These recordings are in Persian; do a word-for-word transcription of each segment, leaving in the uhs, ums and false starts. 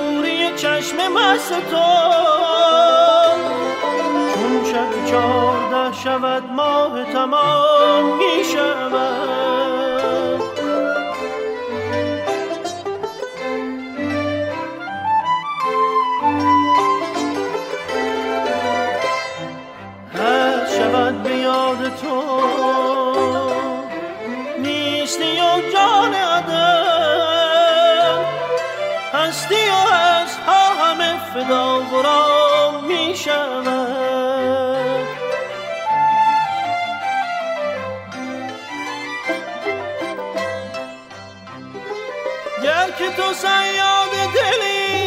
دوری چشم مست تو، چون شب چارده شود ماه تمام می شود. هر شود به یاد تو نیستی و جان عدم، هستی و هست ها همه فدا و رام می شود. گر که تو صیاد دلی،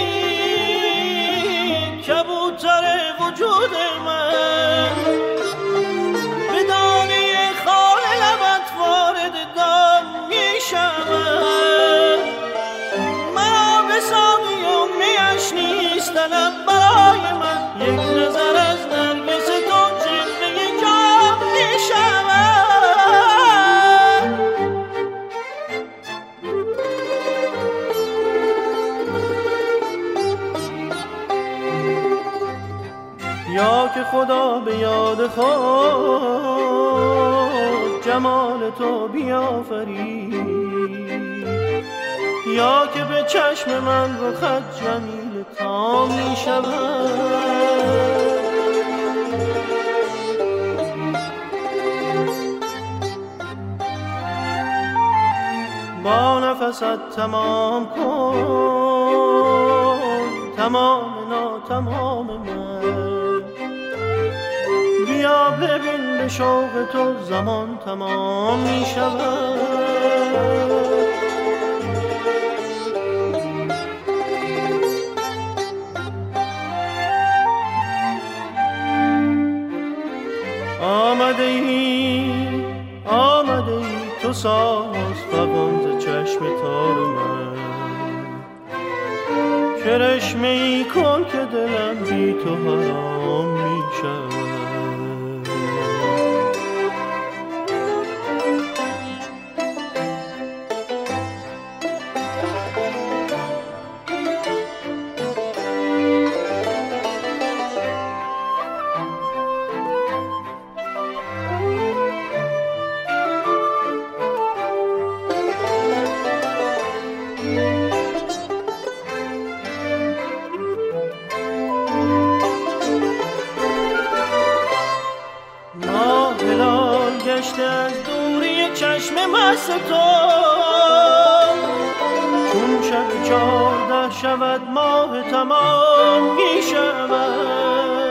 کبوتر وجود من، به دانه خال لبت وارد دام می شود. مرا به ساقی و میش نیست طلب برای من، یک نظر از نرگس تو جلوه جام می شود. یا که خدا به یاد خود جمال تو بیافرید، یا که به چشم من رخت جمیل تا می شود. با نفست تمام کن تمام ناتمام من، بیا ببین به شوق تو زمان تمام می شود. آمده ای آمده ای تو ساز فغان ز چشم تار من، کرشمه ای کن که دلم بی تو حرام می شود. از دوری چشم مست تو، چون شب چارده شود ماه تمام می شود.